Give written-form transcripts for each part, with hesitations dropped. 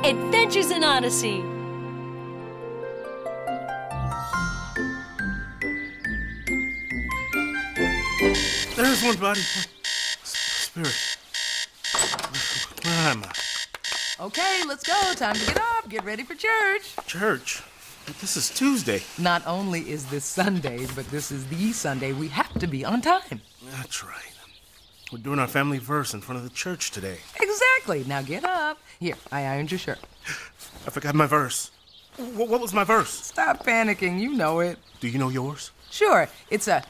Adventures in Odyssey. There's one, buddy. Spirit. Where am I? Okay, let's go. Time to get up. Get ready for church. Church? But this is Tuesday. Not only is this Sunday, but this is the Sunday we have to be on time. That's right. We're doing our family verse in front of the church today. Exactly. Now get up. Here, I ironed your shirt. I forgot my verse. What was my verse? Stop panicking. You know it. Do you know yours? Sure. It's a,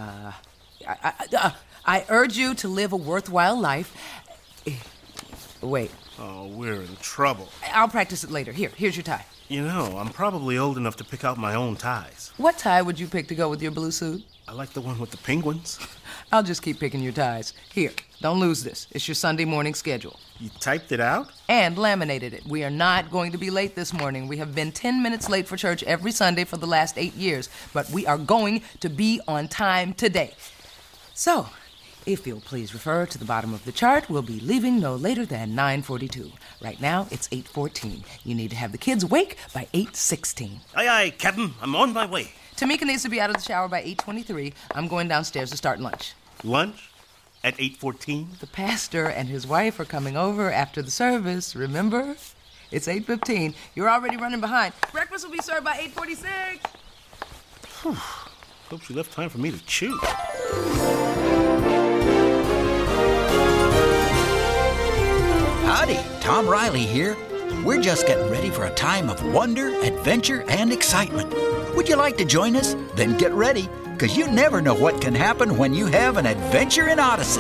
I urge you to live a worthwhile life. Wait. Oh, we're in trouble. I'll practice it later. Here's your tie. You know, I'm probably old enough to pick out my own ties. What tie would you pick to go with your blue suit? I like the one with the penguins. I'll just keep picking your ties. Here, don't lose this. It's your Sunday morning schedule. You typed it out? And laminated it. We are not going to be late this morning. We have been 10 minutes late for church every Sunday for the last 8 years, but we are going to be on time today. So, if you'll please refer to the bottom of the chart, we'll be leaving no later than 9:42. Right now, it's 8:14. You need to have the kids awake by 8:16. Aye, aye, Captain. I'm on my way. Tamika needs to be out of the shower by 8:23. I'm going downstairs to start lunch. Lunch? At 8:14? The pastor and his wife are coming over after the service, remember? It's 8:15. You're already running behind. Breakfast will be served by 8:46. Whew. Hope she left time for me to chew. Howdy, Tom Riley here. We're just getting ready for a time of wonder, adventure, and excitement. Would you like to join us? Then get ready, because you never know what can happen when you have an adventure in Odyssey.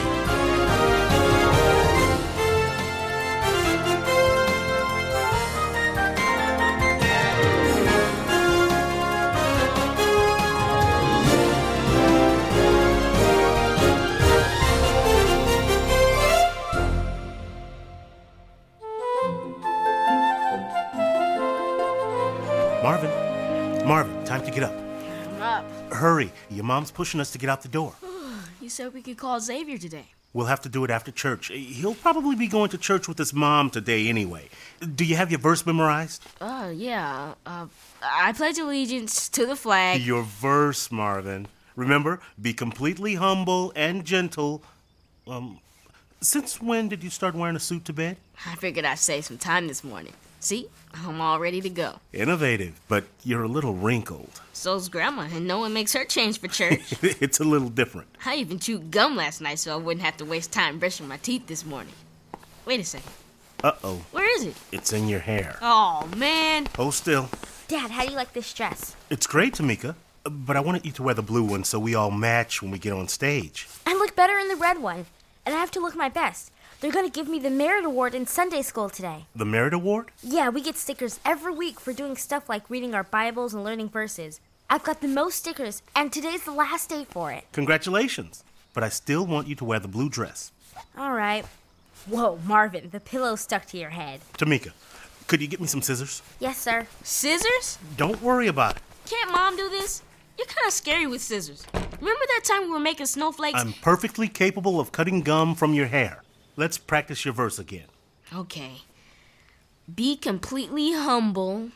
Marvin, time to get up. I'm up. Hurry, your mom's pushing us to get out the door. You said we could call Xavier today. We'll have to do it after church. He'll probably be going to church with his mom today anyway. Do you have your verse memorized? Yeah. I pledge allegiance to the flag. Your verse, Marvin. Remember, be completely humble and gentle. Since when did you start wearing a suit to bed? I figured I'd save some time this morning. See, I'm all ready to go. Innovative, but you're a little wrinkled. So's Grandma, and no one makes her change for church. It's a little different. I even chewed gum last night so I wouldn't have to waste time brushing my teeth this morning. Wait a second. Uh-oh. Where is it? It's in your hair. Oh, man. Hold still. Dad, how do you like this dress? It's great, Tamika, but I wanted you to wear the blue one so we all match when we get on stage. I look better in the red one, and I have to look my best. They're going to give me the Merit Award in Sunday school today. The Merit Award? Yeah, we get stickers every week for doing stuff like reading our Bibles and learning verses. I've got the most stickers, and today's the last day for it. Congratulations. But I still want you to wear the blue dress. All right. Whoa, Marvin, the pillow's stuck to your head. Tamika, could you get me some scissors? Yes, sir. Scissors? Don't worry about it. Can't Mom do this? You're kind of scary with scissors. Remember that time we were making snowflakes? I'm perfectly capable of cutting gum from your hair. Let's practice your verse again. Okay. Be completely humble,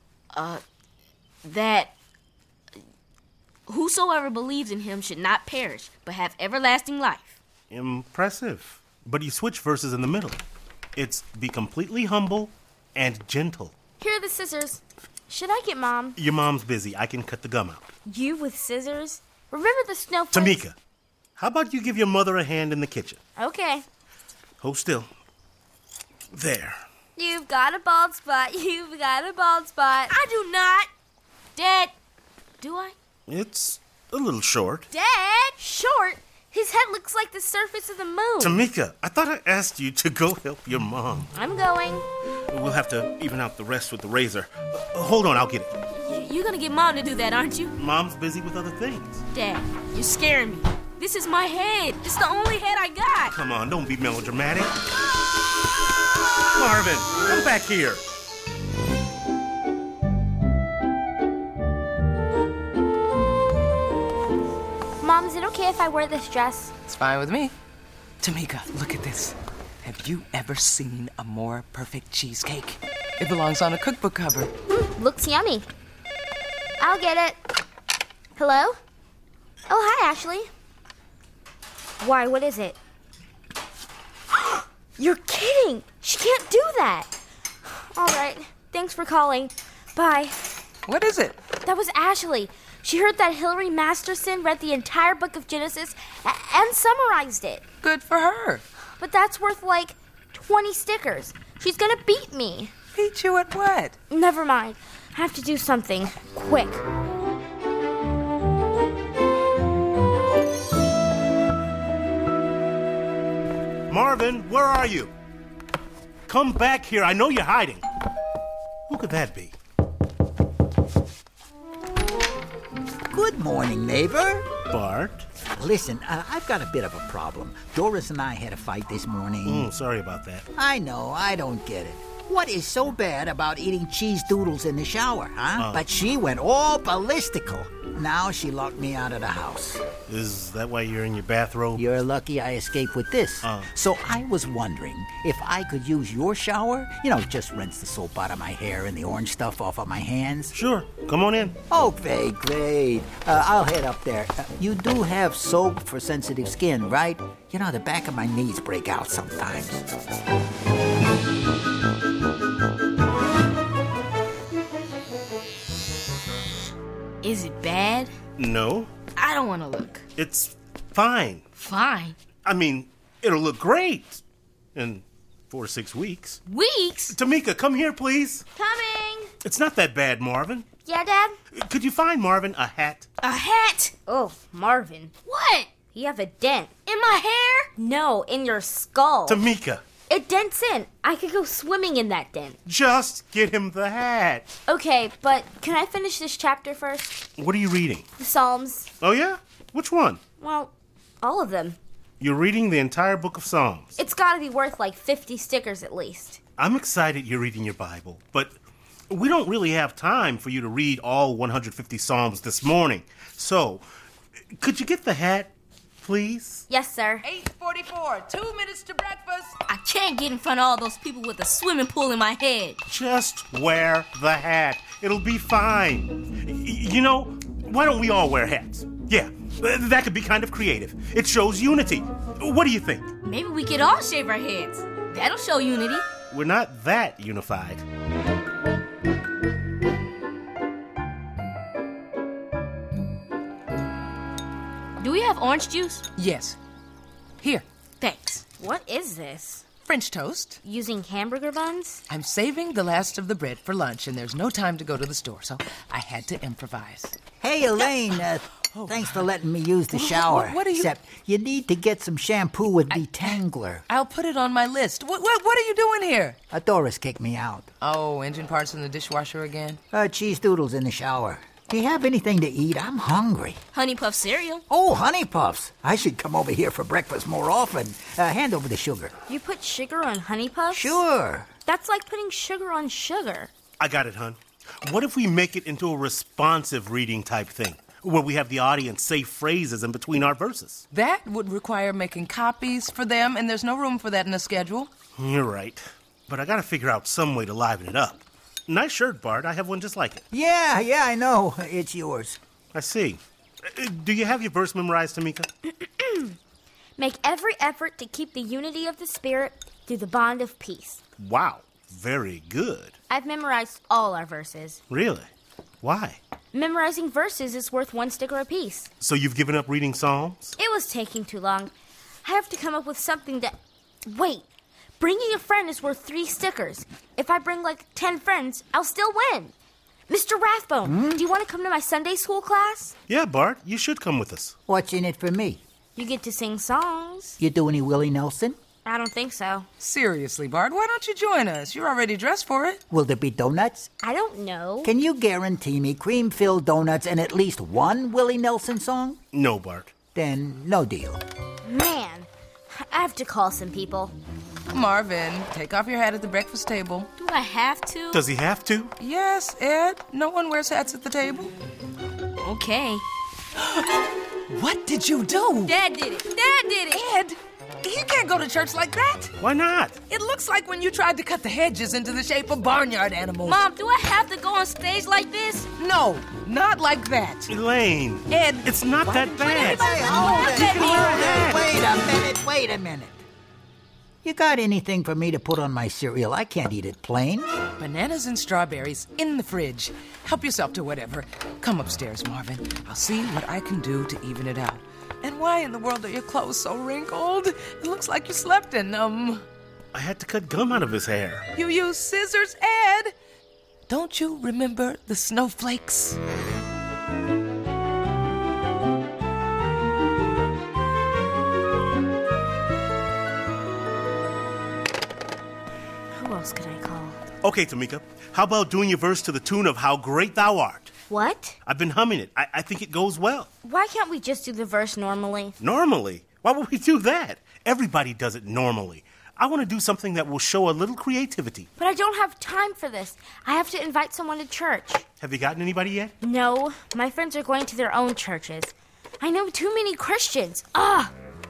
that whosoever believes in him should not perish, but have everlasting life. Impressive. But you switch verses in the middle. It's be completely humble and gentle. Here are the scissors. Should I get Mom? Your mom's busy. I can cut the gum out. You with scissors? Remember the snowflakes? Tamika, how about you give your mother a hand in the kitchen? Okay. Hold still. There. You've got a bald spot. You've got a bald spot. I do not. Dad, do I? It's a little short. Dad! Short? His head looks like the surface of the moon. Tamika, I thought I asked you to go help your mom. I'm going. We'll have to even out the rest with the razor. Hold on, I'll get it. You're gonna get Mom to do that, aren't you? Mom's busy with other things. Dad, you're scaring me. This is my head. It's the only head I got. Come on, don't be melodramatic. Marvin, come back here. Mom, is it okay if I wear this dress? It's fine with me. Tamika, look at this. Have you ever seen a more perfect cheesecake? It belongs on a cookbook cover. Looks yummy. I'll get it. Hello? Oh, hi, Ashley. Why, what is it? You're kidding! She can't do that! All right, thanks for calling. Bye. What is it? That was Ashley. She heard that Hillary Masterson read the entire book of Genesis and summarized it. Good for her. But that's worth like 20 stickers. She's gonna beat me. Beat you at what? Never mind. I have to do something quick. Marvin, where are you? Come back here. I know you're hiding. Who could that be? Good morning, neighbor. Bart? Listen, I've got a bit of a problem. Doris and I had a fight this morning. Sorry about that. I know, I don't get it. What is so bad about eating cheese doodles in the shower, huh? But she went all ballistical. Now she locked me out of the house. Is that why you're in your bathrobe? You're lucky I escaped with this. So I was wondering if I could use your shower. You know, just rinse the soap out of my hair and the orange stuff off of my hands. Sure. Come on in. Okay, great. I'll head up there. You do have soap for sensitive skin, right? You know, the back of my knees break out sometimes. Is it bad? No. I don't want to look. It's fine. Fine. I mean, it'll look great in 4 to 6 weeks. Weeks? Tamika, come here, please. Coming! It's not that bad, Marvin. Yeah, Dad? Could you find Marvin a hat? A hat? Oh, Marvin. What? You have a dent. In my hair? No, in your skull. Tamika, It dents in. I could go swimming in that dent. just get him the hat. Okay, but can I finish this chapter first? What are you reading? The Psalms. Oh, yeah? Which one? Well, all of them. You're reading the entire book of Psalms. It's gotta be worth like 50 stickers at least. I'm excited you're reading your Bible, but we don't really have time for you to read all 150 Psalms this morning. So, could you get the hat, please? Yes, sir. 8:44, 2 minutes to breakfast. I can't get in front of all those people with a swimming pool in my head. Just wear the hat. It'll be fine. You know, why don't we all wear hats? Yeah, that could be kind of creative. It shows unity. What do you think? Maybe we could all shave our heads. That'll show unity. We're not that unified. Do we have orange juice? Yes. Here, Thanks. What is this? French toast. Using hamburger buns? I'm saving the last of the bread for lunch, and there's no time to go to the store, so I had to improvise. Hey, Elaine, thanks for letting me use the shower. What are you... Except you need to get some shampoo with Detangler. I'll put it on my list. What are you doing here? Doris kicked me out. Oh, engine parts in the dishwasher again? Cheese doodles in the shower. Do you have anything to eat? I'm hungry. Honey Puff cereal. Oh, Honey Puffs. I should come over here for breakfast more often. Hand over the sugar. You put sugar on Honey Puffs? Sure. That's like putting sugar on sugar. I got it, hon. What if we make it into a responsive reading type thing, where we have the audience say phrases in between our verses? That would require making copies for them, and there's no room for that in the schedule. You're right. But I gotta figure out some way to liven it up. Nice shirt, Bart. I have one just like it. Yeah, I know. It's yours. I see. Do you have your verse memorized, Tamika? Make every effort to keep the unity of the Spirit through the bond of peace. Wow. Very good. I've memorized all our verses. Really? Why? Memorizing verses is worth 1 sticker apiece. So you've given up reading Psalms? It was taking too long. I have to come up with something that... Wait. Bringing a friend is worth 3 stickers. If I bring like 10 friends, I'll still win. Mr. Rathbone, do you want to come to my Sunday school class? Yeah, Bart. You should come with us. What's in it for me? You get to sing songs. You do any Willie Nelson? I don't think so. Seriously, Bart, why don't you join us? You're already dressed for it. Will there be donuts? I don't know. Can you guarantee me cream-filled donuts and at least one Willie Nelson song? No, Bart. Then no deal. Man, I have to call some people. Marvin, take off your hat at the breakfast table. Do I have to? Does he have to? Yes, Ed. No one wears hats at the table. Okay. What did you do? Dad did it. Dad did it. Ed, You can't go to church like that. Why not? It looks like when you tried to cut the hedges into the shape of barnyard animals. Mom, do I have to go on stage like this? No, not like that. Elaine. Ed, It's not that bad. Hey, hold You can wear a hat. Wait a minute. You got anything for me to put on my cereal? I can't eat it plain. bananas and strawberries in the fridge. Help yourself to whatever. Come upstairs, Marvin. I'll see what I can do to even it out. And why in the world are your clothes so wrinkled? It looks like you slept in them. I had to cut gum out of his hair. You used scissors, Ed. Don't you remember the snowflakes? Who else could I call? Okay, Tamika, how about doing your verse to the tune of How Great Thou Art? What? I've been humming it. I think it goes well. Why can't we just do the verse normally? Normally? Why would we do that? Everybody does it normally. I want to do something that will show a little creativity. But I don't have time for this. I have to invite someone to church. Have you gotten anybody yet? No, my friends are going to their own churches. I know too many Christians. Ugh!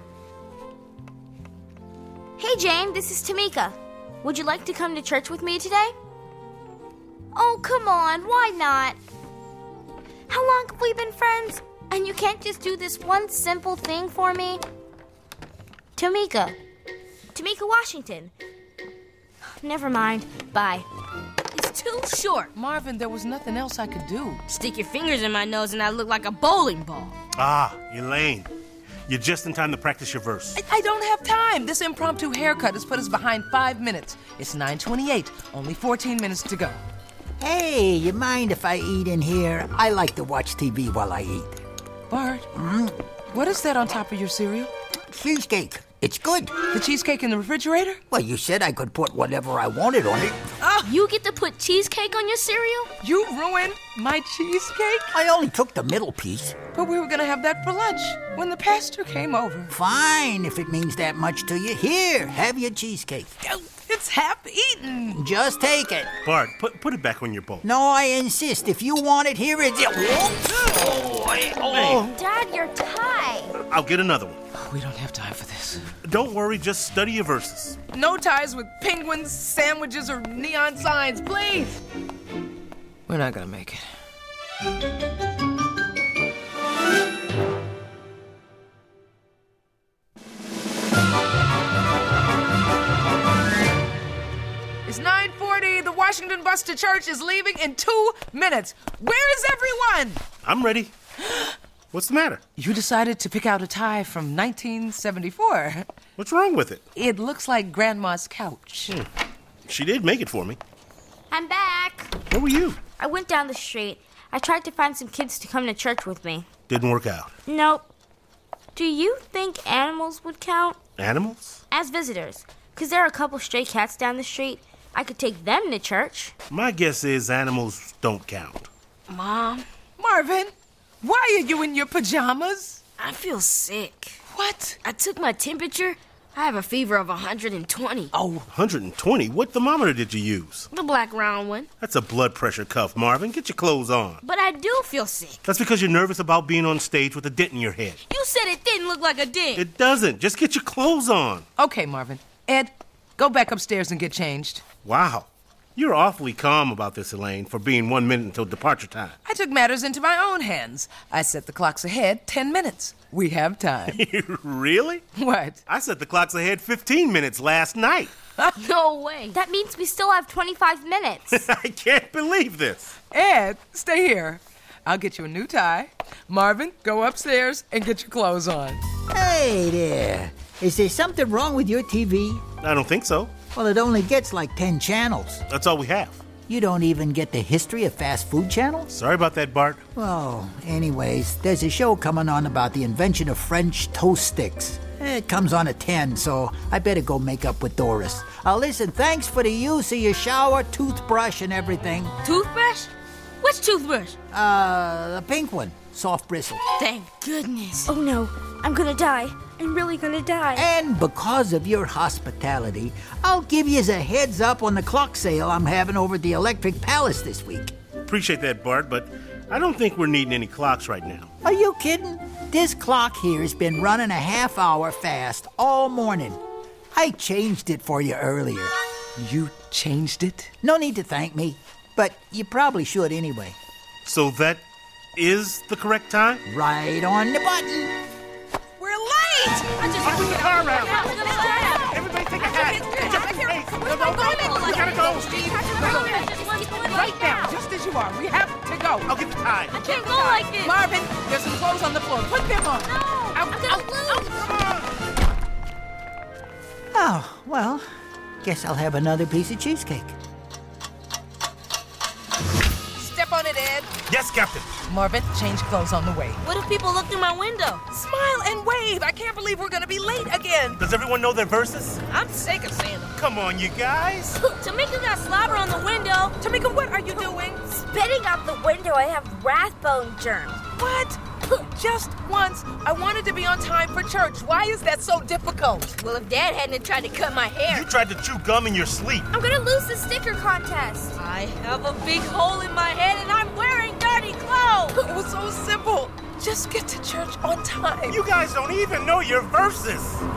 Hey, Jane, this is Tamika. Would you like to come to church with me today? Oh, come on, why not? How long have we been friends? And you can't just do this one simple thing for me? Tamika Washington. Never mind. Bye. It's too short. Marvin, there was nothing else I could do. Stick your fingers in my nose and I look like a bowling ball. Ah, Elaine. You're just in time to practice your verse. I don't have time. This impromptu haircut has put us behind 5 minutes. It's 9:28. Only 14 minutes to go. Hey, you mind if I eat in here? I like to watch TV while I eat. Bart, what is that on top of your cereal? Cheesecake. It's good. The cheesecake in the refrigerator? Well, you said I could put whatever I wanted on it. You get to put cheesecake on your cereal? You ruined my cheesecake? I only took the middle piece. But we were going to have that for lunch when the pastor came over. Fine, if it means that much to you. Here, have your cheesecake. It's half eaten. Just take it. Bart, put it back on your bowl. No, I insist. If you want it, here it is. Hey, Dad, your tie. I'll get another one. We don't have time for this. Don't worry, just study your verses. No ties with penguins, sandwiches, or neon signs, please. We're not going to make it. It's 9:40. The Washington bus to church is leaving in 2 minutes. Where is everyone? I'm ready. What's the matter? You decided to pick out a tie from 1974. What's wrong with it? It looks like Grandma's couch. She did make it for me. I'm back. Where were you? I went down the street. I tried to find some kids to come to church with me. Didn't work out. Nope. Do you think animals would count? Animals? As visitors. Because there are a couple stray cats down the street. I could take them to church. My guess is animals don't count. Mom, Marvin, why are you in your pajamas? I feel sick. What? I took my temperature. I have a fever of 120. Oh, 120? What thermometer did you use? The black round one. That's a blood pressure cuff, Marvin. Get your clothes on. But I do feel sick. That's because you're nervous about being on stage with a dent in your head. You said it didn't look like a dent. It doesn't. Just get your clothes on. okay, Marvin. Ed, go back upstairs and get changed. Wow. You're awfully calm about this, Elaine, for being 1 minute until departure time. I took matters into my own hands. I set the clocks ahead 10 minutes. We have time. Really? What? I set the clocks ahead 15 minutes last night. No way. That means we still have 25 minutes. I can't believe this. Ed, stay here. I'll get you a new tie. Marvin, go upstairs and get your clothes on. Hey there. Is there something wrong with your TV? I don't think so. Well, it only gets like 10 channels. That's all we have. You don't even get the history of fast food channels? Sorry about that, Bart. Well, anyways, there's a show coming on about the invention of French toast sticks. It comes on at 10, so I better go make up with Doris. Listen, thanks for the use of your shower, toothbrush, and everything. Toothbrush? Which toothbrush? The pink one, soft bristle. Thank goodness. Oh no, I'm gonna die. I'm really gonna die. And because of your hospitality, I'll give you a heads up on the clock sale I'm having over at the Electric Palace this week. Appreciate that, Bart, but I don't think we're needing any clocks right now. Are you kidding? This clock here's been running a half-hour fast all morning. I changed it for you earlier. You changed it? No need to thank me, but you probably should anyway. So that is the correct time? Right on the button. We're late! I'll put the car around. Everybody take a hat. Just in case. No, we gotta go. Right now, just as you are. We have to go. I'll get the time. I can't go like this. Marvin, there's some clothes on the floor. Put them on. No, I'm gonna lose. Oh, well, guess I'll have another piece of cheesecake. Step on it, Ed. Yes, Captain. Marvin, change clothes on the way. What if people look through my window? Smile and wave. I can't believe we're gonna be late again. Does everyone know their verses? I'm sick of saying them. Come on, you guys. Tamika got slobber on the window. Tamika, what are you doing? Spitting out the window, I have Rathbone germs. What? Just once. I wanted to be on time for church. Why is that so difficult? Well, if Dad hadn't tried to cut my hair, You tried to chew gum in your sleep. I'm gonna lose the sticker contest. I have a big hole in my head and I'm wearing dirty clothes. It was so simple. Just get to church on time. You guys don't even know your verses.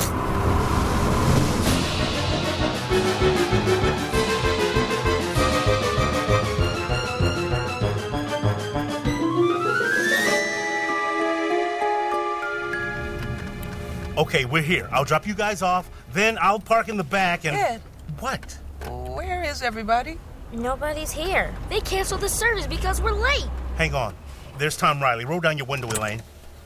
Okay, we're here. I'll drop you guys off, then I'll park in the back and... Ed. What? Where is everybody? Nobody's here. They canceled the service because we're late. Hang on. There's Tom Riley. Roll down your window, Elaine.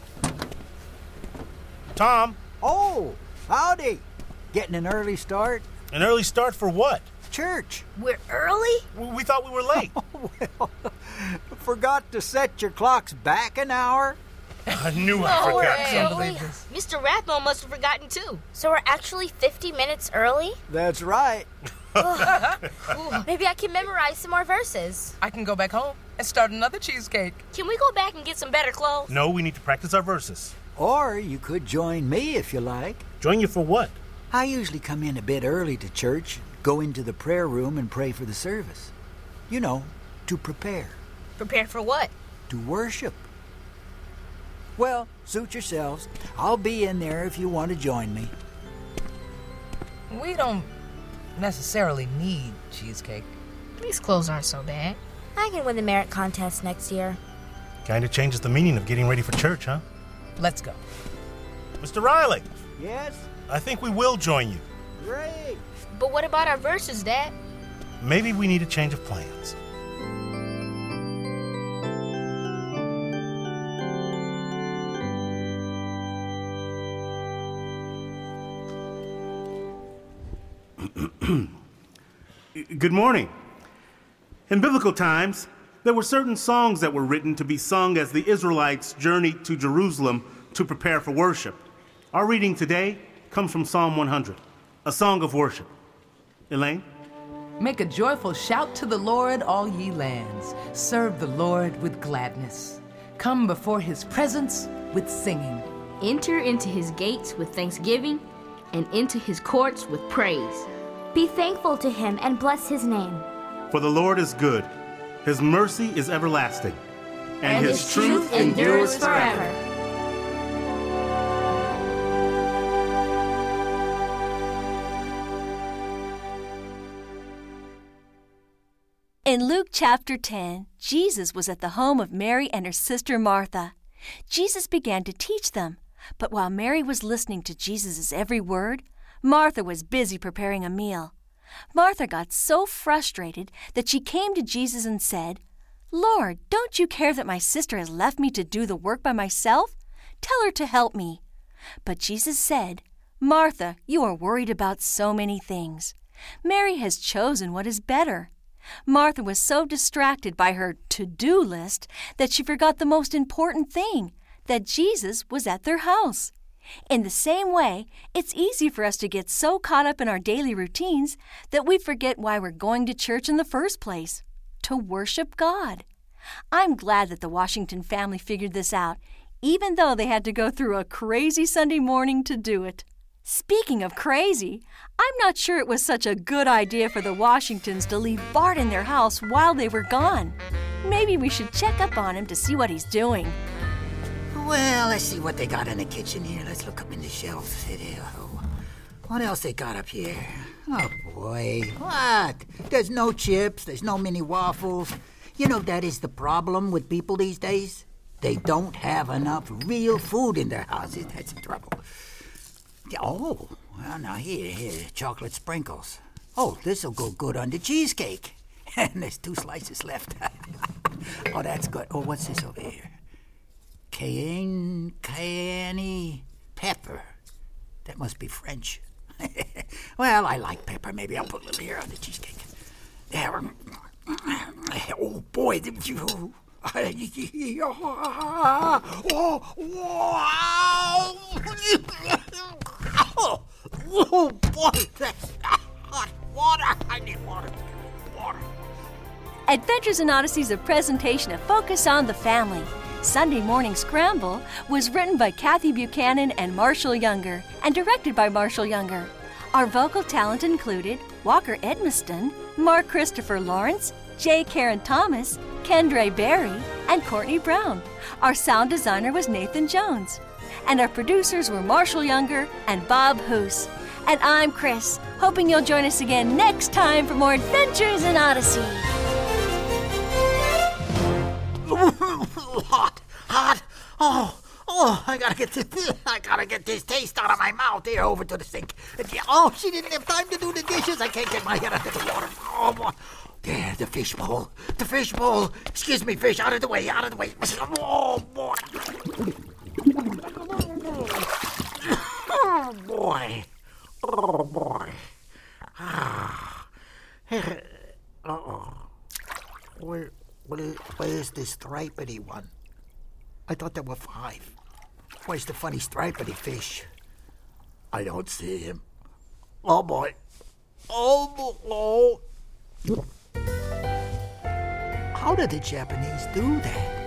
Tom, Oh, howdy. Getting an early start? an early start for what? Church. We're early? We thought we were late. Well, forgot to set your clocks back an hour? I knew I forgot way. something. Can't believe this. Mr. Rathbone must have forgotten too. So we're actually 50 minutes early? That's right. Maybe I can memorize some more verses. I can go back home and start another cheesecake. Can we go back and get some better clothes? No, we need to practice our verses. Or you could join me if you like. Join you for what? I usually come in a bit early to church, go into the prayer room and pray for the service. You know, to prepare, Prepare for what? to worship. Well, suit yourselves. I'll be in there if you want to join me. We don't necessarily need cheesecake. These clothes aren't so bad. I can win the merit contest next year. Kind of changes the meaning of getting ready for church, huh? Let's go. Mr. Riley, Yes? I think we will join you. Great. But what about our verses, Dad? Maybe we need a change of plans. Good morning. In biblical times, there were certain songs that were written to be sung as the Israelites journeyed to Jerusalem to prepare for worship. Our reading today comes from Psalm 100, a song of worship. Elaine? Make a joyful shout to the Lord, all ye lands. Serve the Lord with gladness. Come before his presence with singing. Enter into his gates with thanksgiving and into his courts with praise. Be thankful to him and bless his name. For the Lord is good, his mercy is everlasting, and his truth endures forever. In Luke chapter 10, Jesus was at the home of Mary and her sister Martha. Jesus began to teach them, but while Mary was listening to Jesus' every word, Martha was busy preparing a meal. Martha got so frustrated that she came to Jesus and said, "Lord, don't you care that my sister has left me to do the work by myself? Tell her to help me." But Jesus said, "Martha, you are worried about so many things. Mary has chosen what is better." Martha was so distracted by her to-do list that she forgot the most important thing, that Jesus was at their house. In the same way, it's easy for us to get so caught up in our daily routines that we forget why we're going to church in the first place, to worship God. I'm glad that the Washington family figured this out, even though they had to go through a crazy Sunday morning to do it. Speaking of crazy, I'm not sure it was such a good idea for the Washingtons to leave Bart in their house while they were gone. Maybe we should check up on him to see what he's doing. Well, let's see what they got in the kitchen here. Let's look up in the shelves. What else they got up here? Oh, boy. What? There's no chips. There's no mini waffles. You know, that is the problem with people these days. They don't have enough real food in their houses. That's the trouble. Oh, well, now here, chocolate sprinkles. Oh, this'll go good on the cheesecake. And there's 2 slices left. Oh, that's good. Oh, what's this over here? Cayenne pepper. That must be French. Well, I like pepper. Maybe I'll put a little here on the cheesecake. There. Oh, boy. Oh, boy. That's hot water. I need water. Adventures in Odyssey is a presentation of Focus on the Family. Sunday Morning Scramble was written by Kathy Buchanan and Marshall Younger and directed by Marshall Younger. Our vocal talent included Walker Edmiston, Mark Christopher Lawrence, J. Karen Thomas, Kendra Berry, and Courtney Brown. Our sound designer was Nathan Jones. And our producers were Marshall Younger and Bob Hoos. And I'm Chris, hoping you'll join us again next time for more Adventures in Odyssey. Hot. Oh, I gotta get this taste out of my mouth. Here, over to the sink. Oh, she didn't have time to do the dishes. I can't get my head under the water. Oh, boy. There, the fish bowl. Excuse me, fish, out of the way. Oh, boy. Oh, boy. Where's the stripedy one? I thought there were 5. Where's the funny stripedy fish? I don't see him. Oh, boy. Oh. How did the Japanese do that?